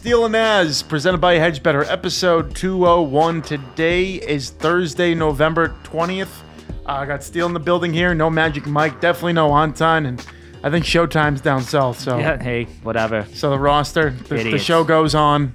Steel and Naz, presented by Hedge Better, episode 201. Today is Thursday, November 20th. I got Steel in the building here. No Magic Mike, definitely no Anton, and I think Showtime's down south. So yeah, hey, whatever. So the roster, the show goes on.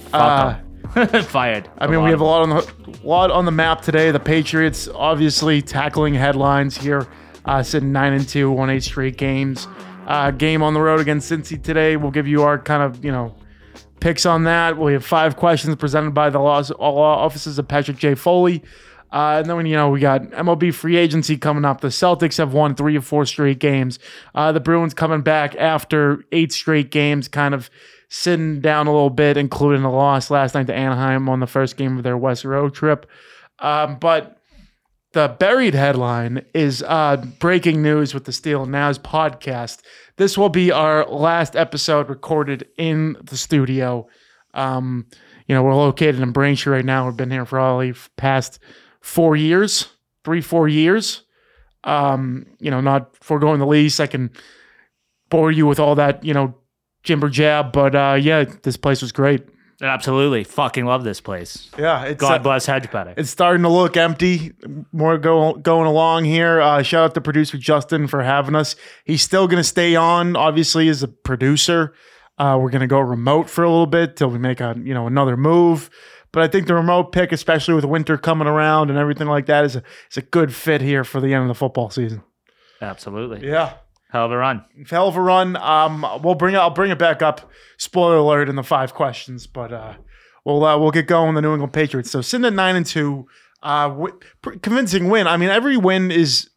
Fired. I mean, we have a lot on the map today. The Patriots obviously tackling headlines here, sitting 9-2, won 8 straight games. Game on the road against Cincy today. We'll give you our kind of, picks on that. We have 5 questions presented by the law offices of Patrick J. Foley. And then, we got MLB free agency coming up. The Celtics have won 3 of 4 straight games. The Bruins coming back after 8 straight games, kind of sitting down a little bit, including a loss last night to Anaheim on the first game of their West road trip. But the buried headline is breaking news with the Steel and Naz podcast. This will be our last episode recorded in the studio. We're located in Braintree right now. We've been here for probably past 4 years, 3-4 years. Not foregoing the lease. I can bore you with all that, jibber jab, but this place was great. Absolutely. Fucking love this place. Yeah. God bless Hedge Better. It's starting to look empty. More going along here. Shout out to producer Justin for having us. He's still going to stay on, obviously, as a producer. We're going to go remote for a little bit till we make another move. But I think the remote pick, especially with winter coming around and everything like that, is a good fit here for the end of the football season. Absolutely. Yeah. Hell of a run. Hell of a run. I'll bring it back up. Spoiler alert in the 5 questions, but we'll get going. The New England Patriots. So sitting at 9-2, convincing win. I mean, every win is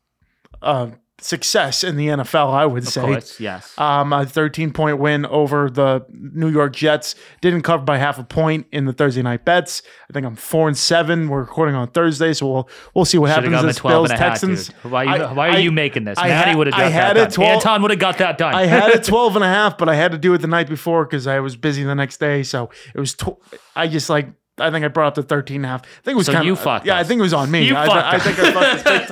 success in the NFL, I would say. Of course, yes. A 13-point win over the New York Jets. Didn't cover by half a point in the Thursday night bets. I think I'm 4-7. We're recording on Thursday, so we'll see what happens this Bills Texans. Why are you making this? Maddie would have got that done. 12, Anton would have got that done. I had it 12.5, but I had to do it the night before because I was busy the next day. So it was. I think I brought up the 13.5. I think it was you fucked. Yeah, I think it was on me. I think I fucked this big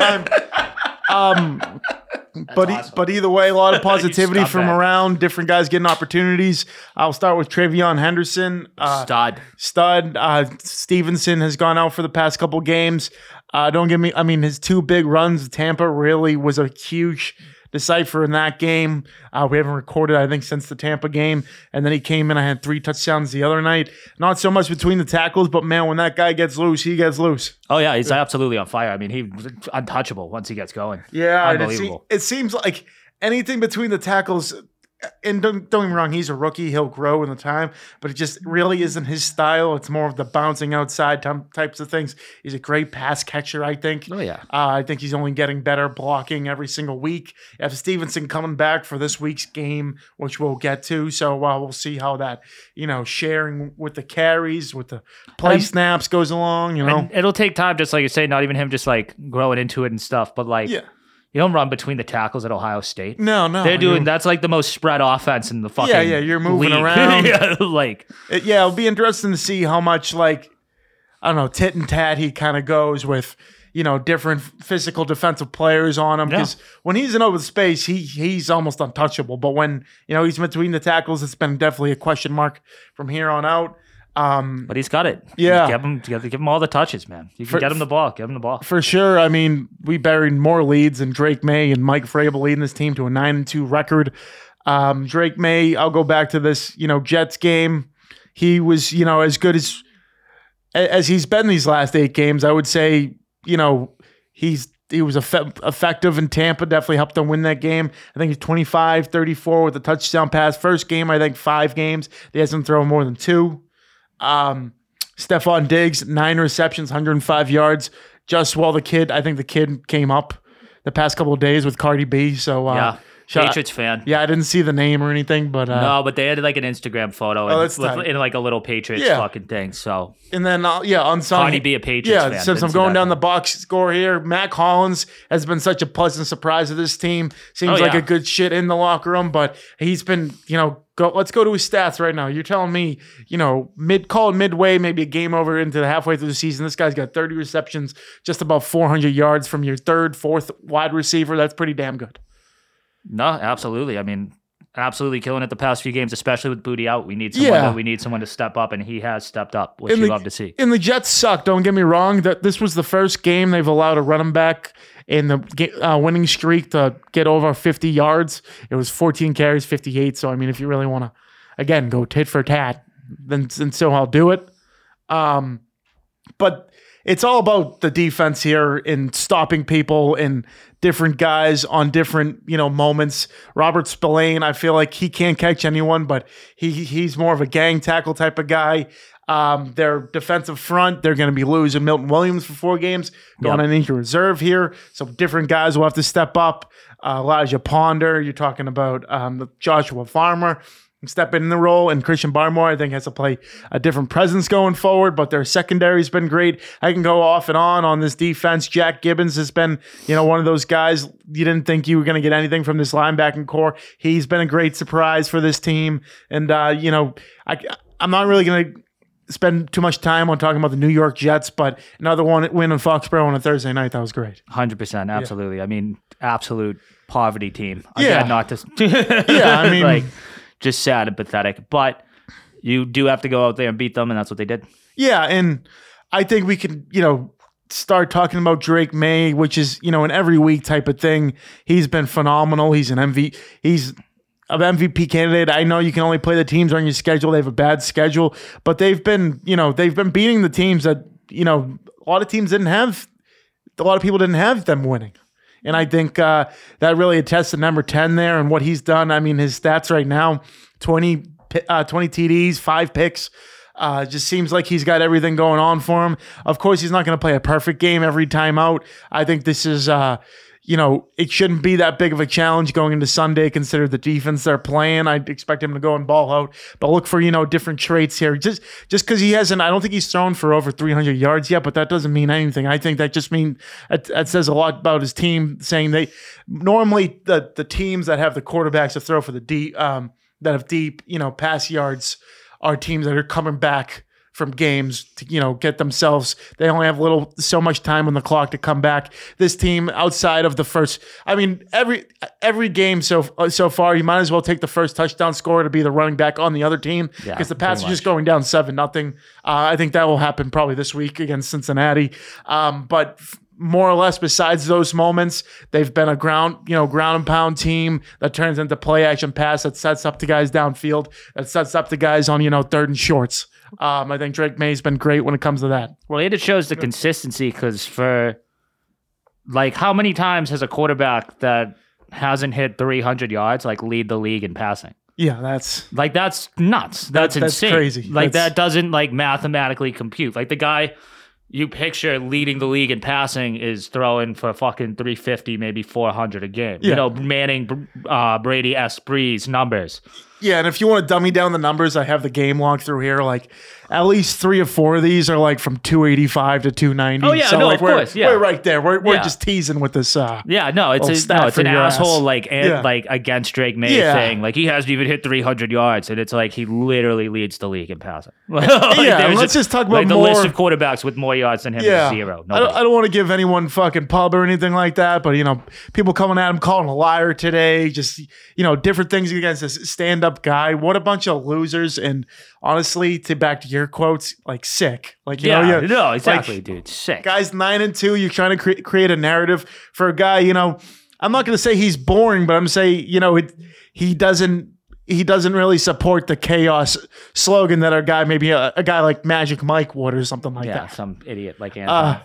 time. But either way, a lot of positivity from around. Different guys getting opportunities. I'll start with Travion Henderson. Stud. Stevenson has gone out for the past couple games. His 2 big runs to Tampa really was a huge decipher in that game. We haven't recorded, I think, since the Tampa game. And then he came in. I had 3 touchdowns the other night. Not so much between the tackles, but man, when that guy gets loose, he gets loose. Oh, yeah. He's absolutely on fire. I mean, he's untouchable once he gets going. Yeah. Unbelievable. It seems like anything between the tackles, and don't get me wrong, he's a rookie. He'll grow in the time, but it just really isn't his style. It's more of the bouncing outside types of things. He's a great pass catcher, I think. Oh, yeah. I think he's only getting better blocking every single week. You have Stevenson coming back for this week's game, which we'll get to. So we'll see how that, sharing with the carries, with the play snaps goes along, And it'll take time, just like you say, not even him just like growing into it and stuff, but like. Yeah. You don't run between the tackles at Ohio State. No. They're doing that's like the most spread offense in the fucking Yeah, you're moving league. around. It'll be interesting to see how much tit and tat he kind of goes with, different physical defensive players on him. Because when he's in open space, he's almost untouchable. But when, he's between the tackles, it's been definitely a question mark from here on out. But he's got it. Yeah. Give him all the touches, man. You can get him the ball. Give him the ball. For sure. I mean, we buried more leads than Drake May and Mike Vrabel leading this team to a 9-2 record. Drake May, I'll go back to this, Jets game. He was, as good as he's been these last 8 games. I would say, he was effective in Tampa, definitely helped them win that game. I think he's 25-34 with a touchdown pass. First game, I think 5 games. He hasn't thrown more than 2. Stephon Diggs, 9 receptions, 105 yards. I think the kid came up the past couple of days with Cardi B. So Patriots fan. Yeah, I didn't see the name or anything, but no, but they had like an Instagram photo in like a little Patriots fucking thing. So and then on Sunday, Cardi B a Patriots fan. Since I'm going down the box score here, Mac Hollins has been such a pleasant surprise to this team. Seems like a good shit in the locker room, but he's been let's go to his stats right now. You're telling me, midway, maybe a game over into the halfway through the season. This guy's got 30 receptions, just about 400 yards from your 3rd, 4th wide receiver. That's pretty damn good. No, absolutely. I mean, absolutely killing it the past few games, especially with Booty out. We need someone to step up, and he has stepped up, which you love to see. And the Jets suck. Don't get me wrong. That this was the first game they've allowed a running back in the winning streak to get over 50 yards. It was 14 carries, 58. So I mean, if you really want to, again, go tit for tat, then so I'll do it. But it's all about the defense here in stopping people and different guys on different, moments. Robert Spillane, I feel like he can't catch anyone, but he's more of a gang tackle type of guy. Their defensive front, they're going to be losing Milton Williams for 4 games, going on injured reserve here. So different guys will have to step up. Elijah Ponder, you're talking about Joshua Farmer. Step in the role, and Christian Barmore, I think, has to play a different presence going forward, but their secondary's been great. I can go off and on this defense. Jack Gibbons has been, one of those guys you didn't think you were going to get anything from this linebacking core. He's been a great surprise for this team, and, I'm not really going to spend too much time on talking about the New York Jets, but another win in Foxborough on a Thursday night, that was great. 100%, absolutely. Yeah. I mean, absolute poverty team. Not to... just sad and pathetic. But you do have to go out there and beat them, and that's what they did. Yeah, and I think we can, start talking about Drake May, which is, an every week type of thing. He's been phenomenal. He's an MVP. He's an MVP candidate. I know you can only play the teams on your schedule. They have a bad schedule, but they've been beating the teams that, a lot of teams didn't have. A lot of people didn't have them winning. And I think that really attests to number 10 there and what he's done. I mean, his stats right now, 20 TDs, 5 picks. Just seems like he's got everything going on for him. Of course, he's not going to play a perfect game every time out. I think this is, it shouldn't be that big of a challenge going into Sunday, consider the defense they're playing. I'd expect him to go and ball out, but look for, different traits here. Just because he hasn't, I don't think he's thrown for over 300 yards yet, but that doesn't mean anything. I think that just means that says a lot about his team, saying they normally the teams that have the quarterbacks to throw for the deep, that have deep, pass yards are teams that are coming back from games to, get themselves. They only have so much time on the clock to come back. This team, outside of the first, I mean, every game so far, you might as well take the first touchdown scorer to be the running back on the other team, because the Pats are just going down 7-0. I think that will happen probably this week against Cincinnati. But more or less, besides those moments, they've been a ground and pound team that turns into play action pass that sets up the guys downfield, that sets up the guys on 3rd and shorts. I think Drake May's been great when it comes to that. Well, it just shows the consistency, because for how many times has a quarterback that hasn't hit 300 yards lead the league in passing? Yeah, that's nuts. That's insane. Crazy. That doesn't mathematically compute. The guy you picture leading the league in passing is throwing for fucking 350, maybe 400 a game. Yeah. Manning, Brady, Breeze numbers. Yeah, and if you want to dummy down the numbers, I have the game log through here. At least 3 or 4 of these are from 285 to 290. Oh yeah, so, of course. Yeah, we're right there. We're just teasing with this. It's an asshole against Drake May thing. He hasn't even hit 300 yards, and it's he literally leads the league in passing. Let's just talk about the more. List of quarterbacks with more yards than him is 0. I don't want to give anyone fucking pub or anything like that, but people coming at him, calling him a liar today, just different things against this stand-up guy. What a bunch of losers. And honestly, back to your quotes, sick. No, exactly, dude, sick. Guys 9-2, you're trying to create a narrative for a guy. I'm not going to say he's boring, but I'm saying he doesn't really support the chaos slogan that maybe a guy like Magic Mike would, or something like that. Yeah, some idiot like Anthony.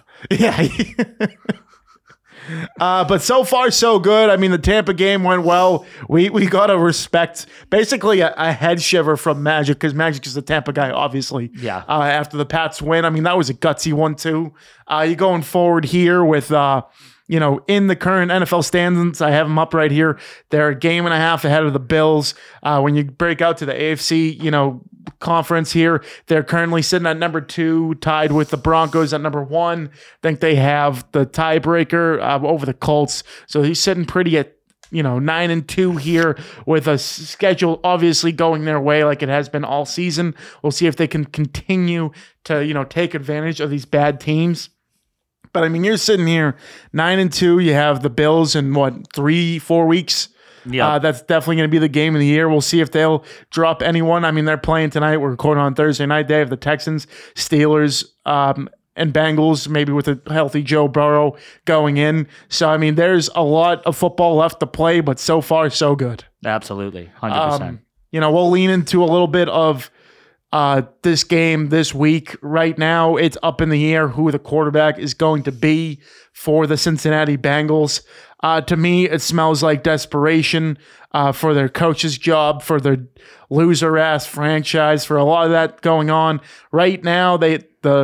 But so far, so good. I mean, the Tampa game went well. We got to respect basically a head shiver from Magic, because Magic is the Tampa guy, obviously. Yeah. After the Pats win, I mean, that was a gutsy one, too. You're going forward here with, in the current NFL standings, I have them up right here. They're a game and a half ahead of the Bills. When you break out to the AFC, conference here, they're currently sitting at number 2, tied with the Broncos at number 1. I think they have the tiebreaker over the Colts. So he's sitting pretty at 9-2 here, with a schedule obviously going their way like it has been all season. We'll see if they can continue to take advantage of these bad teams. But I mean, you're sitting here 9-2. You have the Bills in 3-4 weeks. Yeah. That's definitely going to be the game of the year. We'll see if they'll drop anyone. I mean, they're playing tonight. We're recording on Thursday night. They have the Texans, Steelers, and Bengals, maybe with a healthy Joe Burrow going in. So, I mean, there's a lot of football left to play, but so far, so good. Absolutely. 100%. We'll lean into a little bit of this game this week. Right now, it's up in the air who the quarterback is going to be for the Cincinnati Bengals. To me, it smells like desperation for their coach's job, for their loser-ass franchise, for a lot of that going on. Right now, they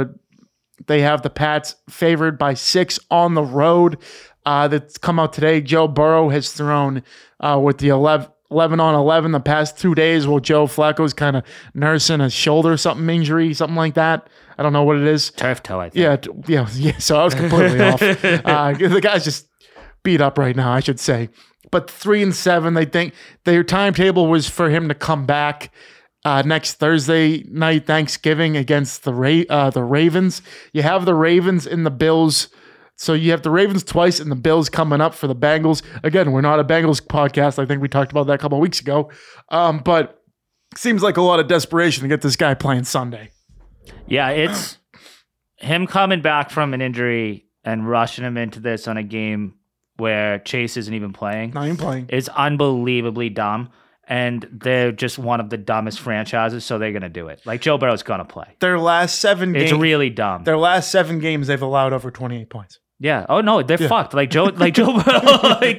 have the Pats favored by 6 on the road. That's come out today. Joe Burrow has thrown with the 11 on 11 the past 2 days while Joe Flacco's kind of nursing a shoulder injury, something like that. I don't know what it is. Turf toe, I think. Yeah. So I was completely off. The guy's just beat up right now, I should say. But 3-7, they think their timetable was for him to come back next Thursday night, Thanksgiving, against the Ravens. You have the Ravens and the Bills. So you have the Ravens twice and the Bills coming up for the Bengals. Again, we're not a Bengals podcast. I think we talked about that a couple of weeks ago. But it seems like a lot of desperation to get this guy playing Sunday. Yeah, it's him coming back from an injury and rushing him into this on a game where Chase isn't even playing. Not even playing. It's unbelievably dumb. And they're just one of the dumbest franchises, so they're going to do it. Like, Joe Burrow's going to play. Their last 7 games. It's really dumb. Their last 7 games, they've allowed over 28 points. Yeah. Oh no, they're fucked. Like Joe Burrow,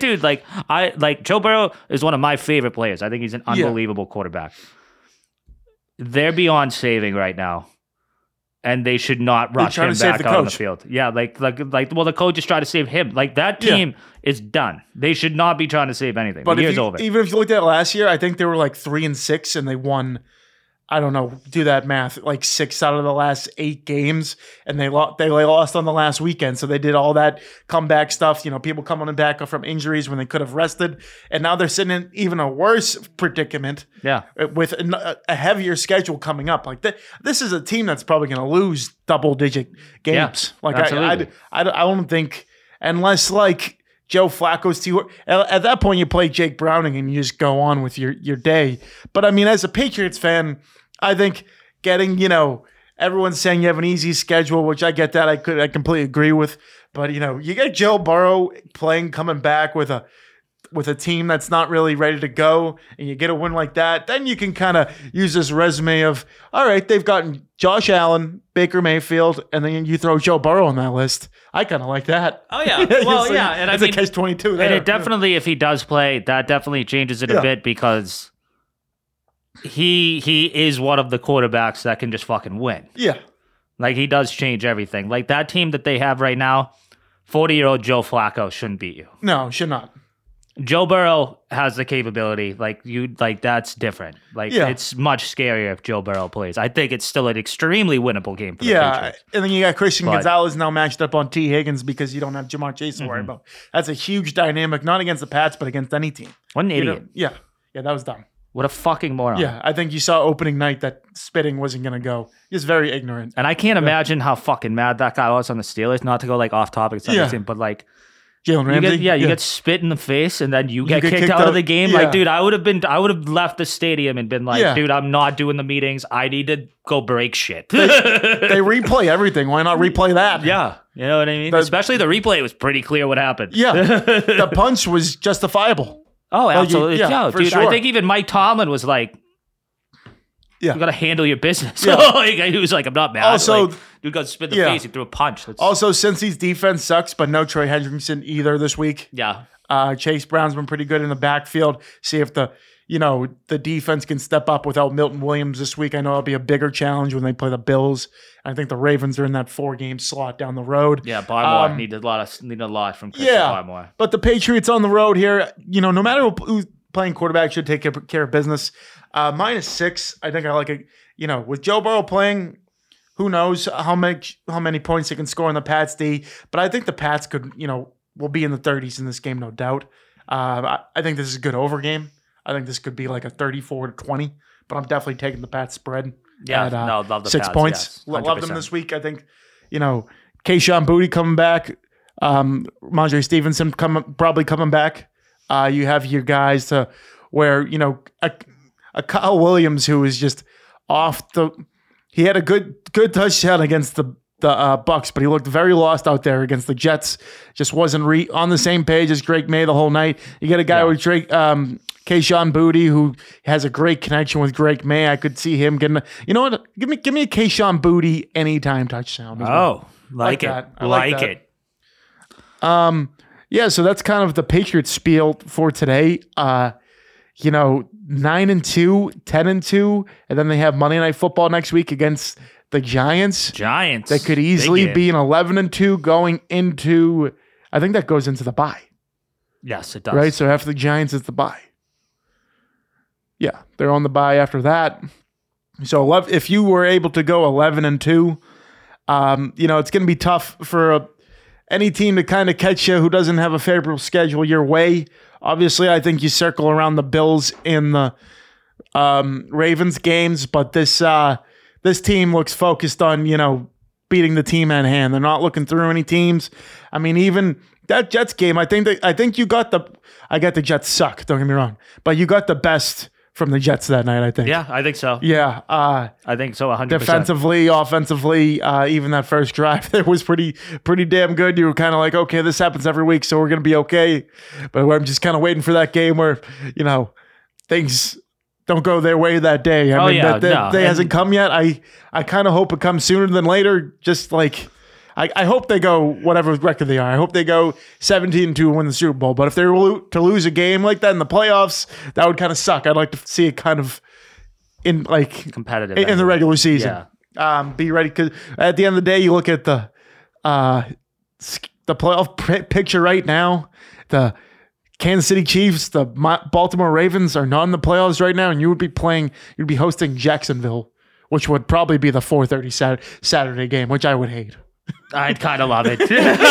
Joe Burrow is one of my favorite players. I think he's an unbelievable quarterback. They're beyond saving right now, and they should not rush him back out on the field. Yeah, the coach is trying to save him. Like, that team is done. They should not be trying to save anything. But the year's over. Even if you looked at last year, I think they were like 3-6, and they won. I don't know, do that math, like 6 out of the last 8 games, and they lost on the last weekend. So they did all that comeback stuff, people coming back from injuries when they could have rested. And now they're sitting in even a worse predicament with a heavier schedule coming up. Like, this is a team that's probably going to lose double-digit games. Yeah, absolutely. I don't think, unless, like, Joe Flacco's too. At that point, you play Jake Browning and you just go on with your day. But, I mean, as a Patriots fan, I think getting, everyone's saying you have an easy schedule, which I get that. I completely agree with. But, you get Joe Burrow coming back with a team that's not really ready to go, and you get a win like that, then you can kind of use this resume of, all right, they've gotten Josh Allen, Baker Mayfield, and then you throw Joe Burrow on that list. I kind of like that. Oh, yeah. Well, yeah. And it's a catch-22 there. And it definitely, if he does play, that definitely changes it a bit, because he is one of the quarterbacks that can just fucking win. Yeah. Like, he does change everything. Like, that team that they have right now, 40-year-old Joe Flacco shouldn't beat you. No, should not. Joe Burrow has the capability. That's different. It's much scarier if Joe Burrow plays. I think it's still an extremely winnable game for the Patriots. And then you got Christian Gonzalez now matched up on T. Higgins because you don't have Jamar Chase to worry about. That's a huge dynamic, not against the Pats, but against any team. What an idiot. Yeah, that was dumb. What a fucking moron. Yeah, I think you saw opening night that spitting wasn't going to go. He's very ignorant. And I can't imagine how fucking mad that guy was on the Steelers. Not to go off topic, but Jalen Ramsey. You get spit in the face and then you get kicked out of the game. Yeah. Like, dude, I would have left the stadium and been like, dude, I'm not doing the meetings. I need to go break shit. They replay everything. Why not replay that? Yeah. You know what I mean? Especially the replay was pretty clear what happened. Yeah. The punch was justifiable. Oh, absolutely. Dude, sure. I think even Mike Tomlin was like, you got to handle your business. He was like, I'm not mad. Also, dude got spit in the face. He threw a punch. Also, Cincy's defense sucks, but no Trey Hendrickson either this week. Yeah. Chase Brown's been pretty good in the backfield. See if the defense can step up without Milton Williams this week. I know it'll be a bigger challenge when they play the Bills. I think the Ravens are in that 4-game slot down the road. Yeah, Barmore needed a lot from Chris Barmore. But the Patriots on the road here, no matter who's playing quarterback, should take care of business. -6, I think I like it. With Joe Burrow playing, who knows how many points they can score on the Pats D. But I think the Pats could, will be in the 30s in this game, no doubt. I think this is a good over game. I think this could be like a 34-20, but I'm definitely taking the Pats spread. Yeah, love the 6 Pats, points. Yes, love them this week. I think, Keyshawn Boutte coming back, Mondre Stevenson probably coming back. You have your guys to where, a Kyle Williams who is just off the. He had a good touchdown against the Bucks, but he looked very lost out there against the Jets. Just wasn't on the same page as Drake May the whole night. You get a guy with Drake, Kayshon Boutte, who has a great connection with Drake May. I could see him getting. You know what? Give me a Kayshon Boutte anytime touchdown. Oh, like it. I like it. Yeah, so that's kind of the Patriots spiel for today. 9-2, 10-2, and then they have Monday Night Football next week against the Giants. They could easily be an 11-2 going into. I think that goes into the bye. Yes, it does. Right, so after the Giants is the bye. Yeah, they're on the bye after that. So if you were able to go 11-2, it's going to be tough for any team to kind of catch you who doesn't have a favorable schedule your way. Obviously, I think you circle around the Bills in the Ravens games, but this team looks focused on, beating the team at hand. They're not looking through any teams. I mean, even that Jets game, I think you got I got the Jets suck, don't get me wrong, but you got the best from the Jets that night, I think. Yeah, I think so. Yeah. I think so, 100%. Defensively, offensively, even that first drive, that was pretty damn good. You were kind of like, okay, this happens every week, so we're going to be okay. But I'm just kind of waiting for that game where, things don't go their way that day. I mean, that day hasn't come yet. I kind of hope it comes sooner than later, just like... I hope they go whatever record they are. I hope they go 17-2 and win the Super Bowl. But if they were to lose a game like that in the playoffs, that would kind of suck. I'd like to see it kind of in competitive in the regular season. Yeah. Be ready, because at the end of the day, you look at the playoff picture right now. The Kansas City Chiefs, the Baltimore Ravens are not in the playoffs right now, and you'd be hosting Jacksonville, which would probably be the 4:30 Saturday game, which I would hate. I'd kind of love it.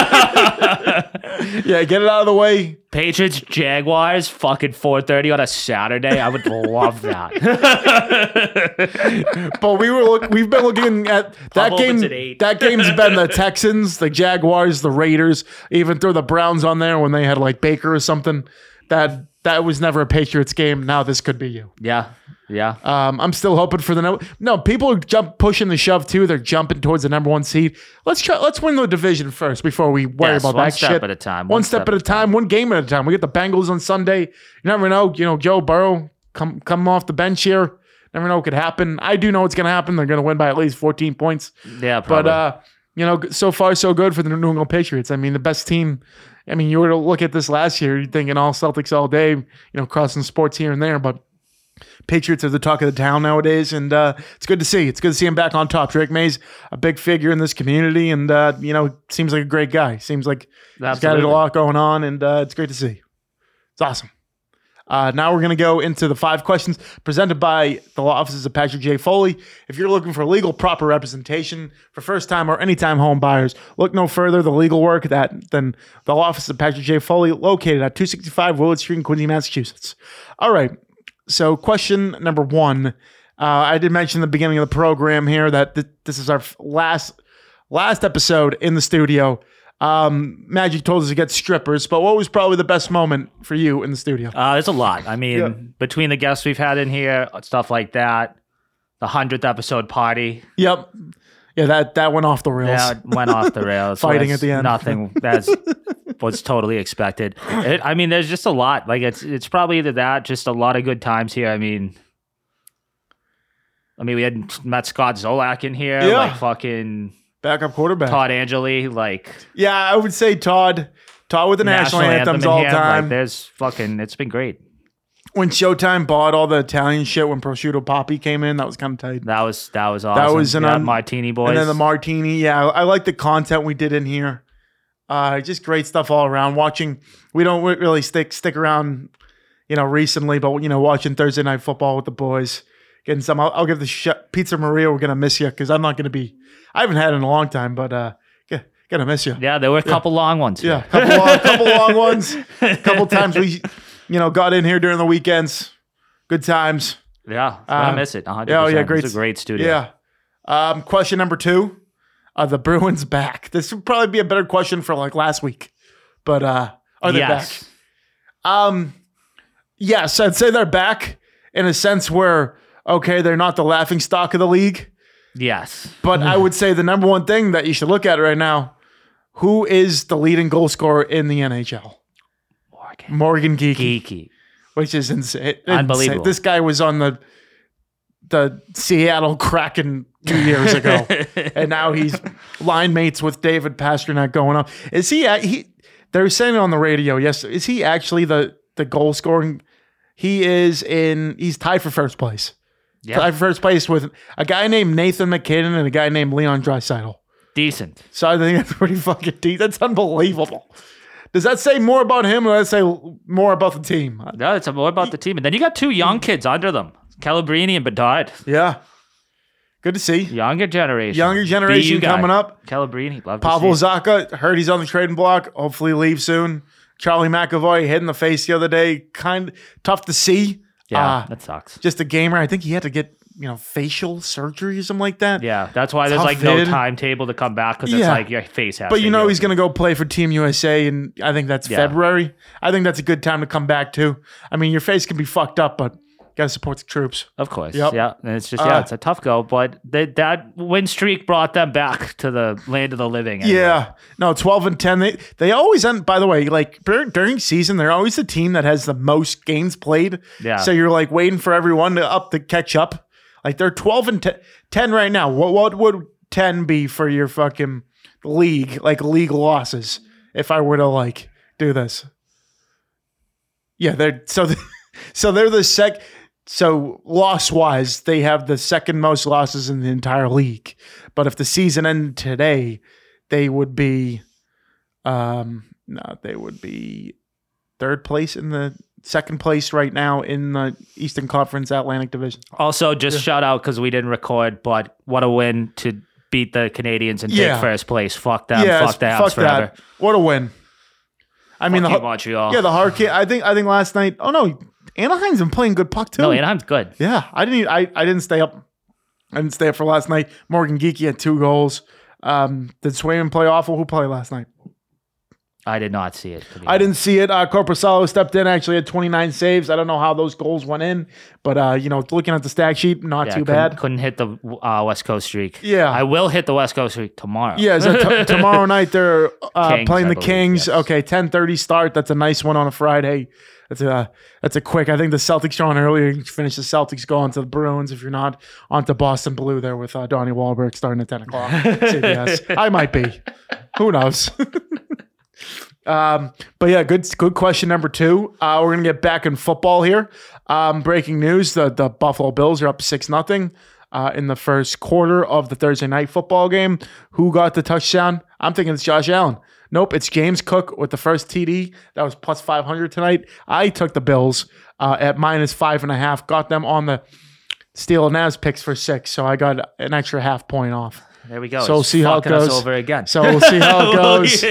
Yeah, get it out of the way. Patriots, Jaguars, fucking 4:30 on a Saturday. I would love that. But we've been looking at that game. That game's been the Texans, the Jaguars, the Raiders. Even throw the Browns on there when they had like Baker or something. That was never a Patriots game. Now this could be you. Yeah. I'm still hoping for no. People are pushing the shove too. They're jumping towards the number 1 seed. Let's win the division first before we worry about that shit. One step at a time. One step at a time. One game at a time. We get the Bengals on Sunday. You never know. Joe Burrow come off the bench here. Never know what could happen. I do know what's going to happen. They're going to win by at least 14 points. Yeah, probably. But so far so good for the New England Patriots. I mean, the best team. I mean, you were to look at this last year, you're thinking all Celtics all day. Crossing sports here and there, but Patriots are the talk of the town nowadays, and it's good to see. It's good to see him back on top. Drake May's a big figure in this community, and seems like a great guy. Seems like he's got a lot going on, and it's great to see. It's awesome. Now we're going to go into the 5 questions presented by the law offices of Patrick J. Foley. If you're looking for legal proper representation for first-time or anytime home buyers, look no further the legal work than the law office of Patrick J. Foley, located at 265 Willard Street in Quincy, Massachusetts. All right. So question number 1. I did mention in the beginning of the program here that this is our last episode in the studio. Magic told us to get strippers, but what was probably the best moment for you in the studio? There's a lot. I mean, between the guests we've had in here, stuff like that, the 100th episode party. Yep. Yeah, that went off the rails. Yeah, it went off the rails. Fighting at the end. Nothing that was totally expected. There's just a lot. Like it's probably either that, just a lot of good times here. I mean, we had met Scott Zolak in here, like fucking backup quarterback. Todd Angeli, yeah, I would say Todd with the national anthems all the time. It's been great. When Showtime bought all the Italian shit when Prosciutto Poppy came in, that was kind of tight. That was awesome. That was Martini Boys. And then the Martini. Yeah, I like the content we did in here. Just great stuff all around. Watching, we don't really stick around, recently, but watching Thursday Night Football with the boys, getting some. I'll give the Pizza Maria. We're gonna miss you because I'm not gonna be. I haven't had it in a long time, but gonna miss you. Yeah, there were a couple long ones. Yeah, couple long ones. A couple times we. Got in here during the weekends. Good times. Yeah, I miss it. 100%. Yeah, great. It's a great studio. Yeah. Question number 2. Are the Bruins back? This would probably be a better question for last week. But are they back? Yes, I'd say they're back in a sense where, okay, they're not the laughing stock of the league. Yes. But I would say the number one thing that you should look at right now, who is the leading goal scorer in the NHL? Morgan Geekie. Which is insane. Unbelievable. This guy was on the Seattle Kraken 2 years ago. And now he's line mates with David Pastrnak going on. Is he they were saying it on the radio yesterday. Is he actually the goal scoring? He's tied for first place. Yeah. Tied for first place with a guy named Nathan McKinnon and a guy named Leon Draisaitl. Decent. So I think that's pretty fucking deep. That's unbelievable. Does that say more about him or does that say more about the team? No, it's more about the team. And then you got two young kids under them, Calabrini and Bedard. Yeah. Good to see. Younger generation coming up. Calabrini, love Pavel to see. Zacha, heard he's on the trading block. Hopefully leave soon. Charlie McAvoy hit in the face the other day. Kind of tough to see. Yeah, that sucks. Just a gamer. I think he had to get facial surgery or something like that. Yeah, that's why there's like no timetable to come back because it's like your face has. But he's going to go play for Team USA, and I think that's February. I think that's a good time to come back too. I mean, your face can be fucked up, but got to support the troops. Of course. Yep. Yeah. And it's just, it's a tough go, but that win streak brought them back to the land of the living. Anyway. Yeah. No, 12-10. They always end, by the way, like during season, they're always the team that has the most games played. Yeah. So you're like waiting for everyone to catch up. Like they're 12-10 right now. What would 10 be for your fucking league, like league losses, if I were to like do this? Yeah, they're the sec. So loss-wise, they have the second most losses in the entire league. But if the season ended today, they would be, third place in the second place right now in the Eastern Conference Atlantic Division. Also, just shout out because we didn't record, but what a win to beat the Canadians and take first place. Fuck them. Fuck the Habs forever. That. What a win! I mean, Montreal. Yeah, the Hurricane. I think last night. Oh no. Anaheim's been playing good puck too. No, Anaheim's good. Yeah, I didn't stay up. I didn't stay up for last night. Morgan Geekie had 2 goals. Did Swayman play awful? Who played last night? I did not see it. I didn't see it. Corposalo stepped in, actually had 29 saves. I don't know how those goals went in, but looking at the stat sheet, not too bad. Couldn't hit the West Coast streak. Yeah. I will hit the West Coast streak tomorrow. Yeah, so tomorrow night they're playing the Kings. Yes. Okay, 10:30 start. That's a nice one on a Friday. That's a quick. I think the Celtics are on earlier. You finish the Celtics, go on to the Bruins. If you're not, on to Boston Blue there with Donnie Wahlberg starting at 10 o'clock. CBS. I might be. Who knows? But yeah, good question number 2. We're gonna get back in football here. Breaking news: the Buffalo Bills are up 6-0 in the first quarter of the Thursday night football game. Who got the touchdown? I'm thinking it's Josh Allen. Nope, it's James Cook with the first TD. That was plus 500 tonight. I took the Bills at minus 5.5. Got them on the Steel and Navs picks for 6, so I got an extra half point off. There we go. So we'll see how it goes. Us over again. So we'll see how it goes.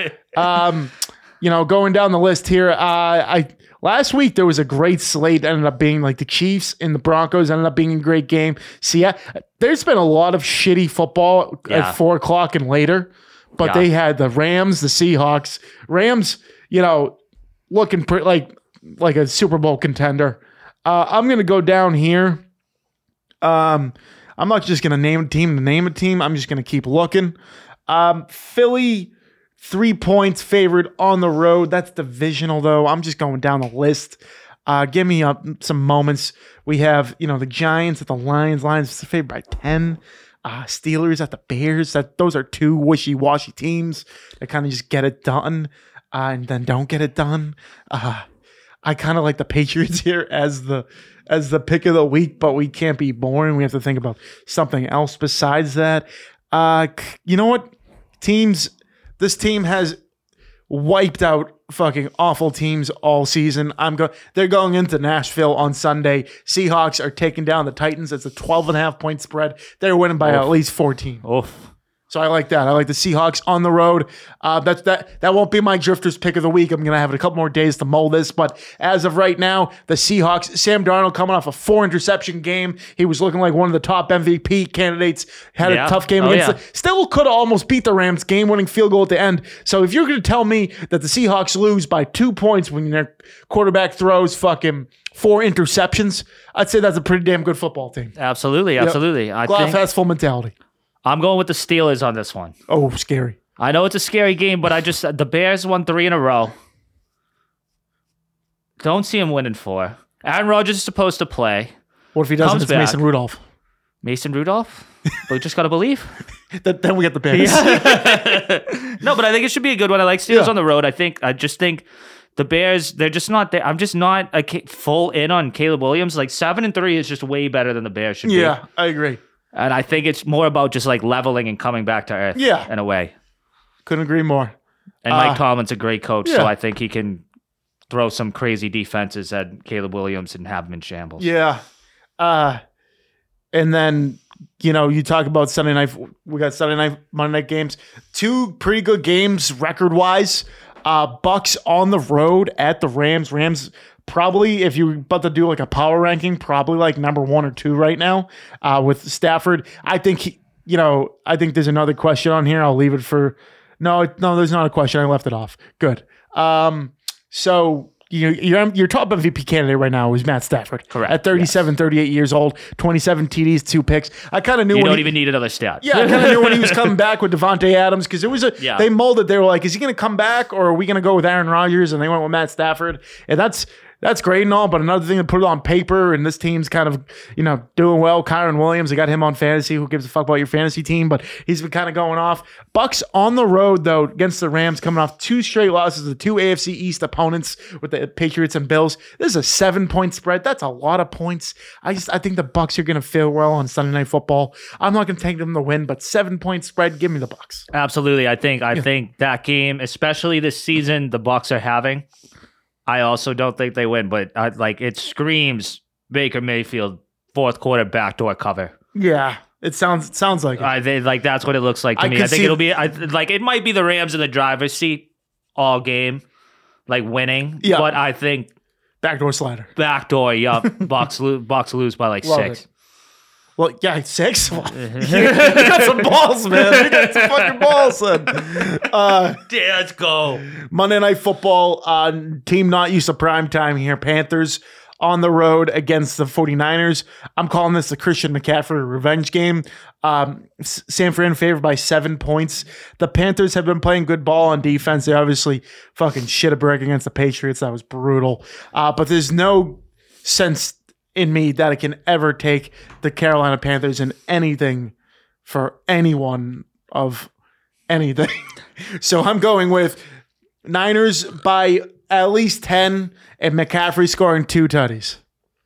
Going down the list here. Last week there was a great slate. Ended up being like the Chiefs and the Broncos. Ended up being a great game. See, there's been a lot of shitty football at 4 o'clock and later. But they had the Rams, the Seahawks. Rams, looking like a Super Bowl contender. I'm going to go down here. I'm not just going to name a team to name a team. I'm just going to keep looking. Philly, 3 points favored on the road. That's divisional, though. I'm just going down the list. Give me some moments. We have, the Giants at the Lions. Lions favored by 10. Steelers at the Bears. Those are 2 wishy-washy teams that kind of just get it done and then don't get it done. I kind of like the Patriots here as the pick of the week, but we can't be boring. We have to think about something else besides that. You know what? This team has wiped out fucking awful teams all season. They're going into Nashville on Sunday. Seahawks are taking down the Titans. It's a 12.5 point spread. They're winning by at least 14. Oof. So I like that. I like the Seahawks on the road. That won't be my Drifters pick of the week. I'm going to have a couple more days to mull this. But as of right now, the Seahawks, Sam Darnold coming off a 4-interception game. He was looking like one of the top MVP candidates. Had a tough game against still could have almost beat the Rams. Game-winning field goal at the end. So if you're going to tell me that the Seahawks lose by 2 points when their quarterback throws fucking 4 interceptions, I'd say that's a pretty damn good football team. Absolutely. Glass has full mentality. I'm going with the Steelers on this one. Oh, scary. I know it's a scary game, but the Bears won 3 in a row. Don't see him winning 4. Aaron Rodgers is supposed to play. What if he doesn't? It's Mason Rudolph. Mason Rudolph? But we just got to believe. Then we get the Bears. Yeah. No, but I think it should be a good one. I like Steelers on the road. I just think the Bears, they're just not there. I'm just not full in on Caleb Williams. Like 7-3 is just way better than the Bears should be. Yeah, I agree. And I think it's more about just like leveling and coming back to earth in a way. Couldn't agree more. And Mike Tomlin's a great coach, so I think he can throw some crazy defenses at Caleb Williams and have him in shambles. Yeah. And then, you talk about Sunday night. We got Sunday night, Monday night games. 2 pretty good games record-wise. Bucks on the road at the Rams. Rams probably, if you're about to do like a power ranking, probably like number 1 or 2 right now with Stafford. I think I think there's another question on here. I'll leave it for no. There's not a question. I left it off. Good. So your top MVP candidate right now is Matt Stafford. Correct. At 37, 38 years old, 27 TDs, 2 picks. I kind of knew you don't even need another stat. Yeah, I kind of knew when he was coming back with Devontae Adams because it was they molded. They were like, is he going to come back or are we going to go with Aaron Rodgers? And they went with Matt Stafford, and that's great and all, but another thing to put it on paper, and this team's kind of, doing well. Kyron Williams, they got him on fantasy. Who gives a fuck about your fantasy team? But he's been kind of going off. Bucks on the road, though, against the Rams, coming off 2 straight losses to 2 AFC East opponents with the Patriots and Bills. This is a 7-point spread. That's a lot of points. I think the Bucks are going to feel well on Sunday Night Football. I'm not going to take them to win, but 7-point spread, give me the Bucks. Absolutely. I think that game, especially this season, the Bucks are having. I also don't think they win, but it screams Baker Mayfield 4th quarter backdoor cover. Yeah, it sounds like it. That's what it looks like to me. I think it'll be it might be the Rams in the driver's seat all game, winning. Yeah, but I think backdoor slider. Backdoor, yup. Bucks lose by Love 6. It. Well, yeah, 6. You got some balls, man. You got some fucking balls, son. Let's go. Monday Night Football, team not used to prime time here. Panthers on the road against the 49ers. I'm calling this the Christian McCaffrey revenge game. San Fran favored by 7 points. The Panthers have been playing good ball on defense. They obviously fucking shit a brick against the Patriots. That was brutal. But there's no sense in me that I can ever take the Carolina Panthers in anything for anyone of anything. So I'm going with Niners by at least 10 and McCaffrey scoring 2 tutties.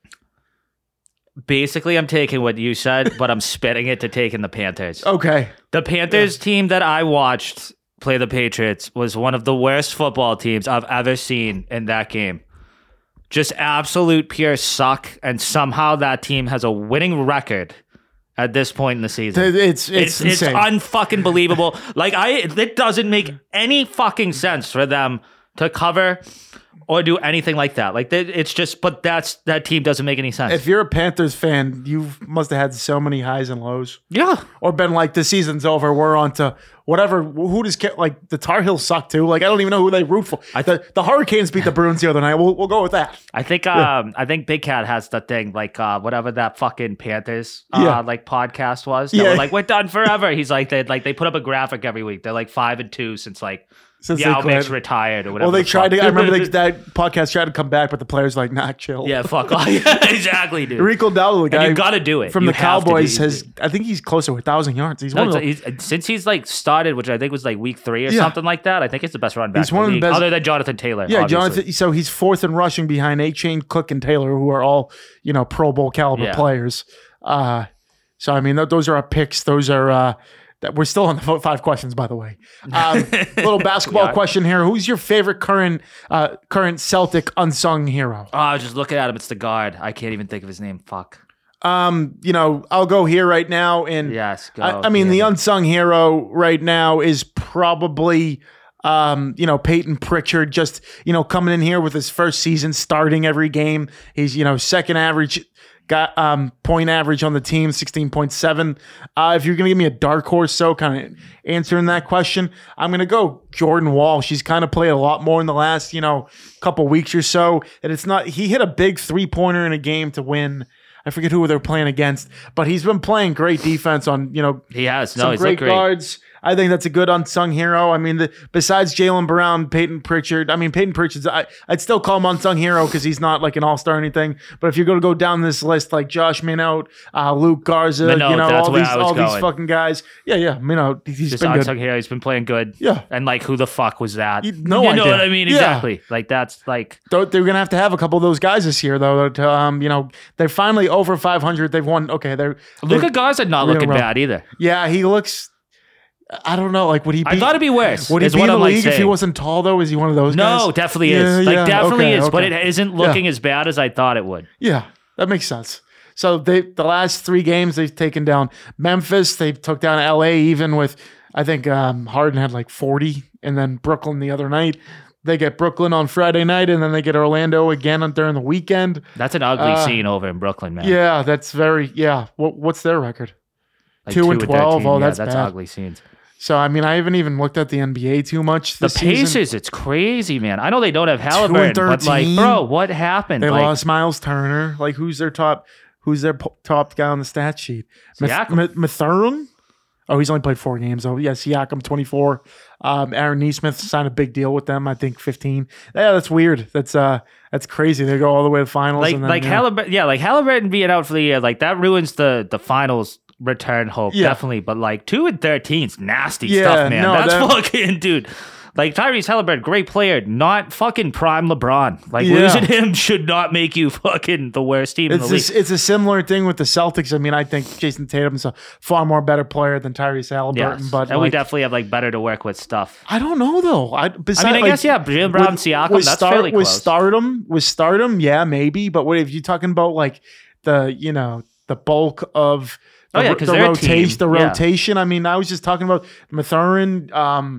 Basically, I'm taking what you said, but I'm spitting it to taking the Panthers. Okay. The Panthers team that I watched play the Patriots was one of the worst football teams I've ever seen in that game. Just absolute pure suck, and somehow that team has a winning record at this point in the season. It's insane. It's unfucking believable. It doesn't make any fucking sense for them to cover or do anything like that. It's just, but that team doesn't make any sense. If you're a Panthers fan, you must have had so many highs and lows. Yeah. Or been like, the season's over, we're on to whatever. Who does, the Tar Heels suck too? I don't even know who they root for. The Hurricanes beat the Bruins the other night. We'll go with that. I think Big Cat has the thing, whatever that fucking Panthers podcast was. We're done forever. He's they put up a graphic every week. They're 5-2 since Yao Mix retired or whatever. Well, they tried to. I remember that podcast tried to come back, but the players nah, chill. Yeah, fuck off. Exactly, dude. Rico Dowdle, the guy, and you got to do it from the Cowboys. I think he's close to 1,000 yards. Since he's started, which I think was week 3 or something like that. I think it's the best run back. He's one of the best, other than Jonathan Taylor. Yeah, obviously. Jonathan. So he's 4th in rushing behind A-Chain, Cook, and Taylor, who are all Pro Bowl caliber players. So I mean, those are our picks. Those are. That we're still on the 5 questions, by the way. Little basketball question here. Who's your favorite current Celtic unsung hero? Oh, I was just looking at him. It's the guard. I can't even think of his name. Fuck. I'll go here right now. And Yes, go. I mean, the unsung hero right now is probably, Peyton Pritchard, just, coming in here with his first season, starting every game. He's, second average, got point average on the team, 16.7. If you're going to give me a dark horse, so kind of answering that question, I'm going to go Jordan Wall. She's kind of played a lot more in the last, couple weeks or so. And he hit a big 3-pointer in a game to win. I forget who they're playing against, but he's been playing great defense on, he has. some great guards. I think that's a good unsung hero. I mean, besides Jaylen Brown, Peyton Pritchard, I'd still call him unsung hero because he's not like an all-star or anything. But if you're going to go down this list, like Josh Minot, Luke Garza, all these fucking guys. Yeah. Minot, he's just been unsung good. hero. He's been playing good. Yeah. And like, who the fuck was that? No you idea. know what I mean? Yeah. Exactly. Like, that's like... They're going to have a couple of those guys this year, though. They're finally over 500. They've won. Okay, Luka Garza not looking bad either. Yeah, he looks... I don't know. Like, would he be... I thought it'd be worse. Would he be in the league if he wasn't tall, though? Is he one of those guys? No, definitely is. Definitely is. Okay. But it isn't looking as bad as I thought it would. Yeah, that makes sense. So the last 3 games, they've taken down Memphis. They took down LA even with, I think, Harden had like 40. And then Brooklyn the other night. They get Brooklyn on Friday night, and then they get Orlando again during the weekend. That's an ugly scene over in Brooklyn, man. Yeah, that's very... Yeah. What's their record? Like 2-12. Oh, that's that's bad. ugly scenes. So, I mean, I haven't even looked at the NBA too much this The Pacers, season. it's crazy, man. I know they don't have Halliburton, but like, bro, what happened? They lost Miles Turner. Like, who's their top guy on the stat sheet? Mathurin? Oh, he's only played 4 games. Oh, yeah, Siakam, 24. Aaron Nesmith signed a big deal with them, I think 15. Yeah, that's weird. That's crazy. They go all the way to finals. Halliburton being out for the year, like that ruins the finals return hope, definitely. But like 2 and 13's nasty stuff, man. That's fucking, dude. Like Tyrese Halliburton, great player, not fucking prime LeBron. Like losing him should not make you fucking the worst team in the league. It's a similar thing with the Celtics. I mean, I think Jason Tatum's a far more better player than Tyrese Halliburton. Yes. But we definitely have like better to work with stuff. I don't know though. I guess Jaylen Brown, Siakam, that's fairly close. With stardom, yeah, maybe. But what if you're talking about like the bulk of the rotation? I mean, I was just talking about Mathurin.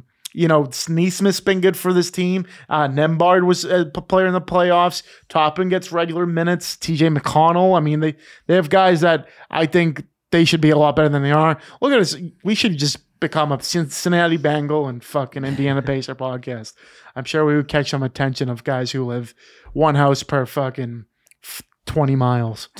Nesmith's been good for this team. Nembhard was a player in the playoffs. Toppin gets regular minutes. TJ McConnell. I mean, they have guys that I think they should be a lot better than they are. Look at us. We should just become a Cincinnati Bengal and fucking Indiana Pacer podcast. I'm sure we would catch some attention of guys who live one house per fucking 20 miles.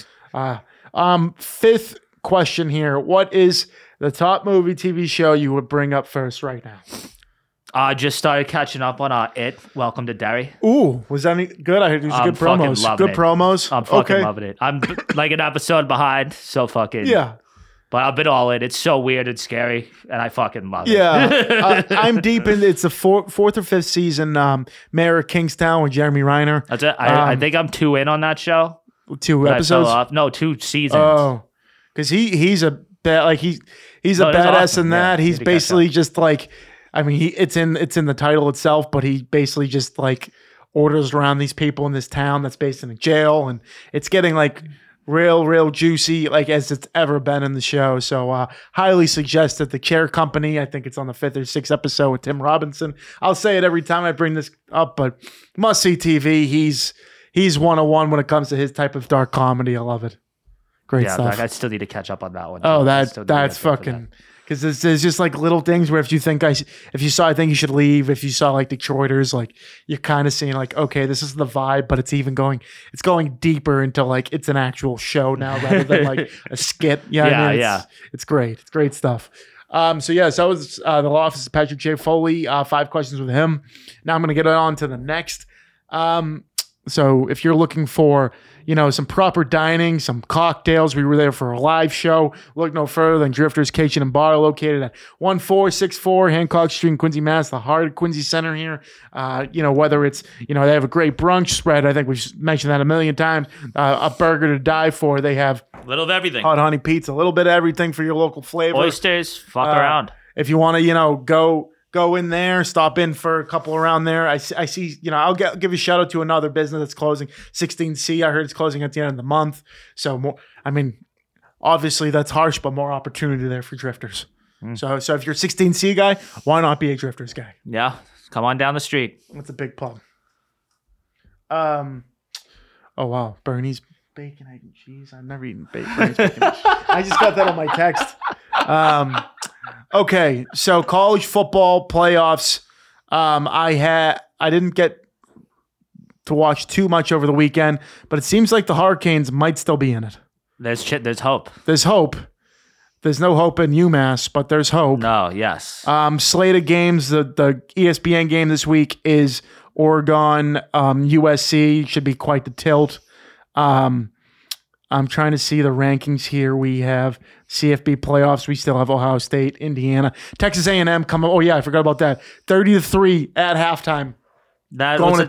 5th question here. What is the top movie TV show you would bring up first right now? I just started catching up on It. Welcome to Derry. Ooh, was that any good? I heard it was good promos. Good promos. I'm fucking loving it. I'm like an episode behind, so fucking But I've been all in. It's so weird and scary, and I fucking love it. Yeah, I'm deep in. It's the 4th or 5th season. Mayor of Kingstown with Jeremy Renner. That's it. I think I'm 2 in on that show. 2 episodes. No, 2 seasons. Oh, because he's a he's a badass awesome. In that. He's basically just like. I mean, it's in the title itself, but he basically just like orders around these people in this town that's based in a jail, and it's getting like real juicy, like as it's ever been in the show. So highly suggested. The Chair Company. I think it's on the 5th or 6th episode with Tim Robinson. I'll say it every time I bring this up, but must see TV. He's 101 when it comes to his type of dark comedy. I love it. Great stuff. I still need to catch up on that one. Oh, that's fucking. Because there's just like little things where if you saw, I think you should leave. If you saw like Detroiters, like you're kind of seeing like, okay, this is the vibe, but it's going deeper into like it's an actual show now rather than like a skit. It's great. It's great stuff. So that was the Law Office of Patrick J. Foley. 5 questions with him. Now I'm going to get on to the next. So if you're looking for, some proper dining, some cocktails, we were there for a live show. Look no further than Drifters Kitchen and Bar, located at 1464 Hancock Street in Quincy, Mass., the heart of Quincy Center here. Whether it's, they have a great brunch spread. I think we've mentioned that a million times. A burger to die for. They have a little of everything. Hot honey pizza, a little bit of everything for your local flavor. Oysters, fuck around. If you want to, go in there, stop in for a couple around there. I see, I'll give a shout out to another business that's closing, 16C. I heard it's closing at the end of the month. So more, obviously that's harsh, but more opportunity there for drifters. So if you're a 16C guy, why not be a drifters guy? Yeah, come on down the street. That's a big plug. Oh wow, Bernie's bacon, egg, and cheese. I've never eaten Bernie's bacon. I just got that on my text. Okay, so college football playoffs. I didn't get to watch too much over the weekend, but it seems like the Hurricanes might still be in it. There's hope. There's hope. There's no hope in UMass, but there's hope. No, yes. Slate of games. The ESPN game this week is Oregon, USC. Should be quite the tilt. I'm trying to see the rankings here. We have CFB playoffs. We still have Ohio State, Indiana, Texas A&M coming. Oh yeah, I forgot about that. 30-3 at halftime. That Going to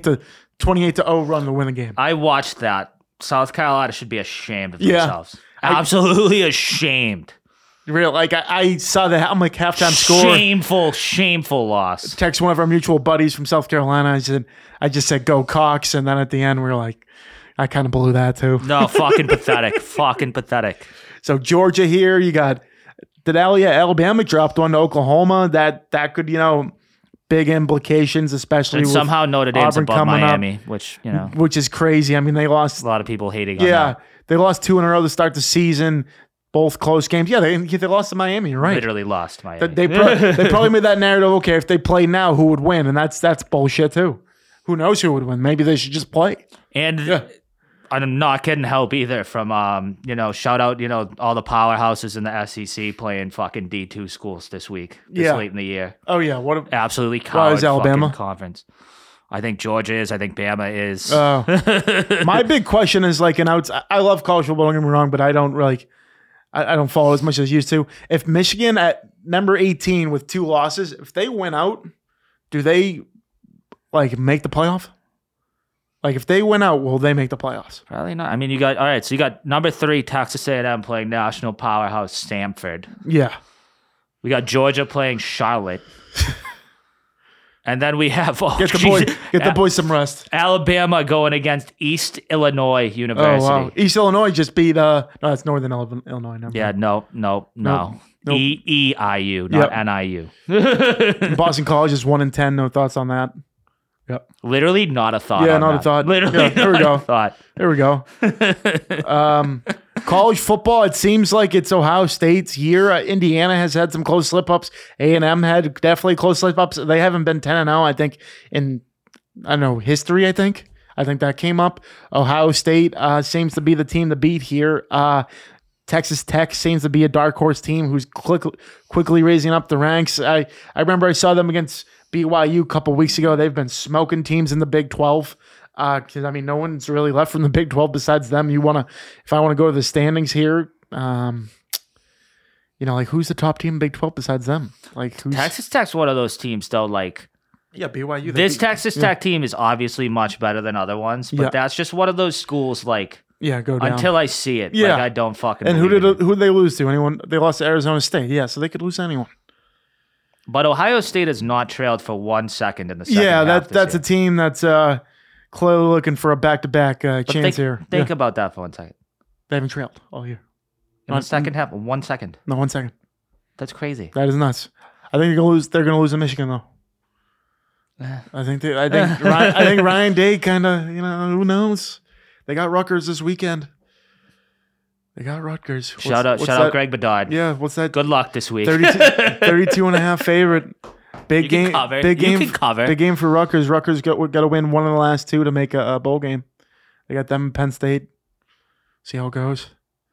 28-0 run to win the game. I watched that. South Carolina should be ashamed of Yeah. themselves. Absolutely ashamed. Real, like I saw the I'm like halftime score. Shameful loss. Text one of our mutual buddies from South Carolina. I just said go Cox, and then at the end we were like, I kind of blew that too. No, fucking pathetic. Fucking pathetic. So Georgia here, you got Alabama dropped one to Oklahoma. That could, big implications, especially And with somehow Notre Dame's Auburn above coming up, Miami, which, which is crazy. I mean, they lost. a lot of people hating on Yeah, that. they lost 2 in a row to start the season. Both close games. Yeah, they lost to Miami. You're right. Literally lost Miami. They probably made that narrative. Okay, if they play now, who would win? And that's bullshit too. Who knows who would win? Maybe they should just play. And I'm not getting help either from, shout out, all the powerhouses in the SEC playing fucking D2 schools this week, late in the year. Oh yeah, Absolutely Why coward is Alabama? fucking conference. I think Georgia is. I think Bama is. My big question is like I love college football. Don't get me wrong, but I don't I don't follow as much as I used to. If Michigan at number 18 with 2 losses, if they win out, do they make the playoff? Like if they win out, will they make the playoffs? Probably not. I mean, you got number 3 Texas A&M playing national powerhouse Stanford. Yeah. We got Georgia playing Charlotte. And then we have get the boys some rest. Alabama going against East Illinois University. Oh wow! East Illinois just beat no, it's Northern Illinois. Never yeah, mind. no. Nope. EIU, not NIU. Boston College is 1-10. No thoughts on that. Yep. Literally not a thought. Yeah, on not that. a thought. Literally, yeah, there we go. Thought. There we go. College football. It seems like it's Ohio State's year. Indiana has had some close slip ups. A&M had definitely close slip ups. They haven't been 10-0. I think in history. I think that came up. Ohio State seems to be the team to beat here. Texas Tech seems to be a dark horse team who's quickly raising up the ranks. I remember I saw them against BYU a couple weeks ago. They've been smoking teams in the Big 12. Because no one's really left from the Big 12 besides them. If I want to go to the standings here, who's the top team in Big 12 besides them? Texas Tech's one of those teams though. BYU. This Texas Tech team is obviously much better than other ones, but that's just one of those schools. Go down until I see it. Yeah, I don't fucking. And who did they lose to? Anyone? They lost to Arizona State. Yeah, so they could lose to anyone. But Ohio State has not trailed for 1 second in the second half. Yeah, that's a team that's clearly looking for a back-to-back chance here. Think about that for 1 second. They haven't trailed all year. In the second half, 1 second. No, 1 second. That's crazy. That is nuts. I think they're gonna lose to Michigan though. I think Ryan Day kind of, who knows? They got Rutgers this weekend. They got Rutgers. Shout out Greg Bedard. Yeah, what's that? Good luck this week. 32.5 favorite. Big game. Big game. You can cover. Big game for Rutgers. Rutgers got to win one of the last 2 to make a bowl game. They got them in Penn State. See how it goes.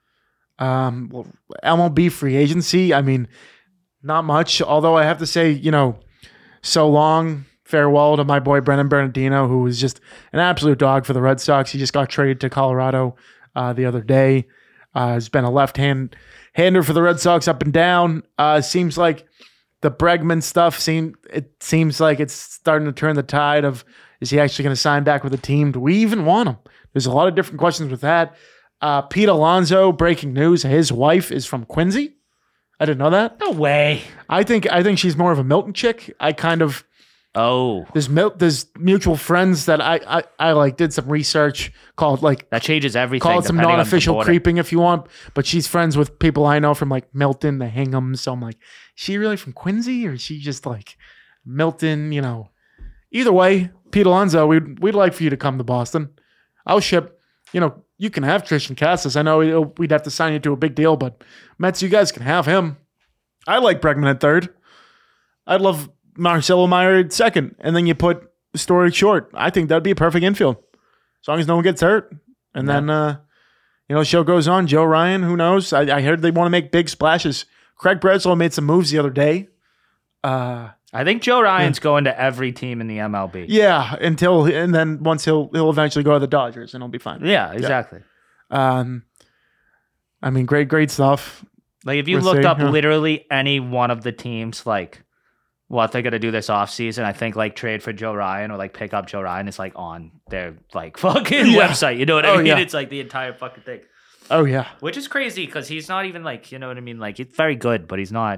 MLB free agency. Not much. Although I have to say, so long. Farewell to my boy Brennan Bernardino, who was just an absolute dog for the Red Sox. He just got traded to Colorado the other day. Has been a left-hander for the Red Sox up and down. Seems like the Bregman stuff seems like it's starting to turn the tide of, is he actually going to sign back with the team? Do we even want him? There's a lot of different questions with that. Pete Alonso, breaking news, his wife is from Quincy. I didn't know that. No way. I think she's more of a Milton chick. Oh, There's mutual friends that I like did some research called like that changes everything. call it some depending on the non-official border. creeping if you want, but she's friends with people I know from like Milton, the Hingham. So I'm like, is she really from Quincy or is she just like Milton? You know, either way, Pete Alonso, we'd like for you to come to Boston. I'll ship. You know, you can have Tristan Cassis. I know we'd have to sign you to a big deal, but Mets, you guys can have him. I like Bregman at third. I'd love Marcelo Meyer at second, and then you put Story short. I think that'd be a perfect infield, as long as no one gets hurt. And then, the show goes on. Joe Ryan, who knows? I heard they want to make big splashes. Craig Breslow made some moves the other day. I think Joe Ryan's going to every team in the MLB. Yeah, and then once he'll eventually go to the Dodgers, and he'll be fine. Yeah, exactly. I mean, great stuff. Like if you looked up literally any one of the teams, like what they're gonna do this offseason, I think like trade for Joe Ryan or like pick up Joe Ryan is like on their like fucking website. You know what I mean? Yeah. It's like the entire fucking thing. Oh yeah. Which is crazy because he's not even like, you know what I mean? Like it's very good, but he's not.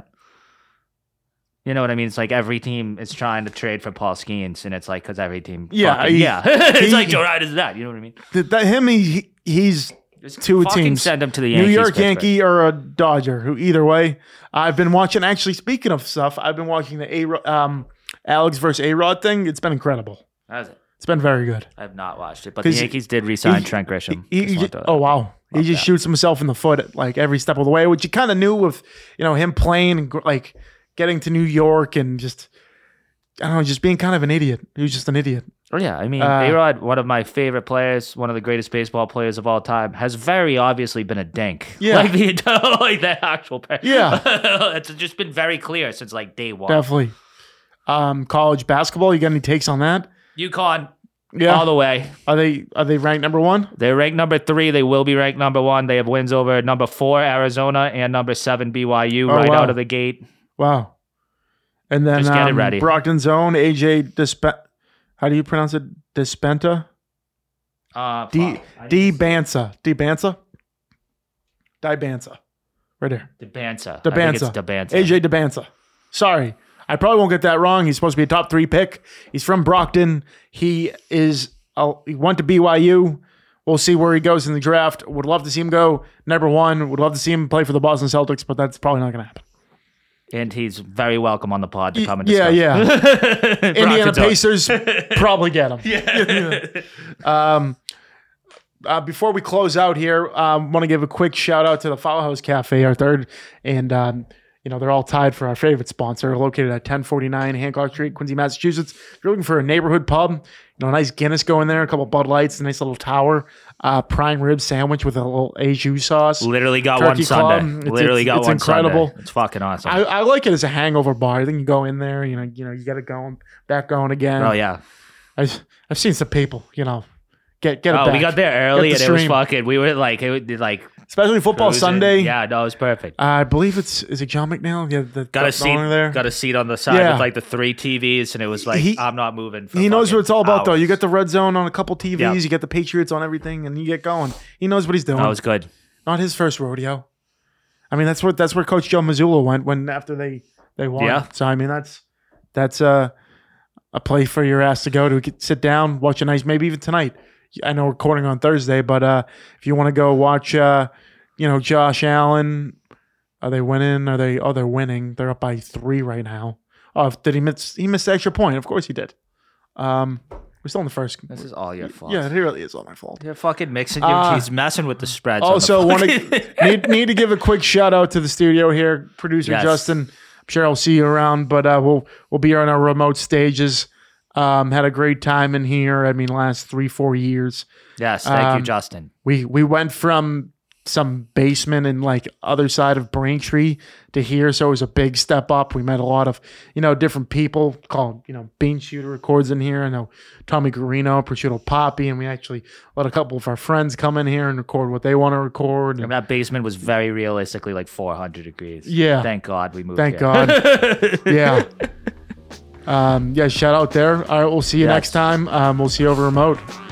You know what I mean? It's like every team is trying to trade for Paul Skeens, and it's like because every team. It's like Joe Ryan is that. You know what I mean? He's Just two fucking teams. Send him to the Yankees. New York Pittsburgh. Yankee or a Dodger. Who either way. I've been watching. Actually, speaking of stuff, I've been watching the Alex versus A-Rod thing. It's been incredible. How's it? It's been very good. I have not watched it, but the Yankees did re-sign Trent Grisham. Oh wow. He just shoots himself in the foot at like every step of the way, which you kind of knew with him playing and like getting to New York and just I don't know, just being kind of an idiot. He was just an idiot. Oh yeah, I mean, A-Rod, one of my favorite players, one of the greatest baseball players of all time, has very obviously been a dink. Yeah, like the actual player. Yeah, it's just been very clear since like day one. Definitely. College basketball. You got any takes on that? UConn. Yeah, all the way. Are they ranked number 1? They're ranked number 3. They will be ranked number 1. They have wins over number 4 Arizona and number 7 BYU out of the gate. Wow. And then just get it ready. Brockton's own AJ how do you pronounce it? Dispenta? Dibansa. Right there. Dibansa. AJ Dibansa. Sorry. I probably won't get that wrong. He's supposed to be a top 3 pick. He's from Brockton. He went to BYU. We'll see where he goes in the draft. Would love to see him go number 1. Would love to see him play for the Boston Celtics, but that's probably not going to happen. And he's very welcome on the pod to come and discuss. Yeah. Indiana Pacers probably get him. Yeah. Before we close out here, I want to give a quick shout out to the Foul House Cafe, our third, and they're all tied for our favorite sponsor, located at 1049 Hancock Street, Quincy, Massachusetts. If you're looking for a neighborhood pub, a nice Guinness going there, a couple Bud Lights, a nice little tower, prime rib sandwich with a little au jus sauce. Literally got one Sunday. It's incredible. Sunday. It's fucking awesome. I like it as a hangover bar. I think you go in there, you get it going, back going again. Oh yeah. I've seen some people, get it back. Oh, we got there early and it was fucking. We were like, especially football cruising. Sunday. Yeah, no, it was perfect. I believe is it John McNeil? Yeah, got a seat on the side with like the 3 TVs, and it was like I'm not moving. He knows what it's all about, though. You get the red zone on a couple TVs, you get the Patriots on everything, and you get going. He knows what he's doing. That was good. Not his first rodeo. I mean, that's where Coach Joe Mazzulla went after they won. Yeah. So I mean, that's a place for your ass to go to sit down, watch a nice, maybe even tonight. I know we're recording on Thursday, but if you want to go watch, Josh Allen, are they winning? They're winning. They're up by 3 right now. Oh, did he miss the extra point? Of course he did. We're still in the first. This is all your fault. Yeah, it really is all my fault. You're fucking mixing. He's messing with the spreads. Also, need to give a quick shout out to the studio here, producer Justin. I'm sure I'll see you around, but we'll be on our remote stages. Had a great time in here. I mean, last 3-4 years. Yes, thank you, Justin. We went from some basement in like other side of Braintree to here, so it was a big step up. We met a lot of different people called Bean Shooter Records in here. I know Tommy Garino, Prosciutto Poppy, and we actually let a couple of our friends come in here and record what they want to record. And that basement was very realistically like 400 degrees. Yeah, thank God we moved. Thank God. Yeah. Shout out there. All right, we'll see you next time. We'll see you over remote.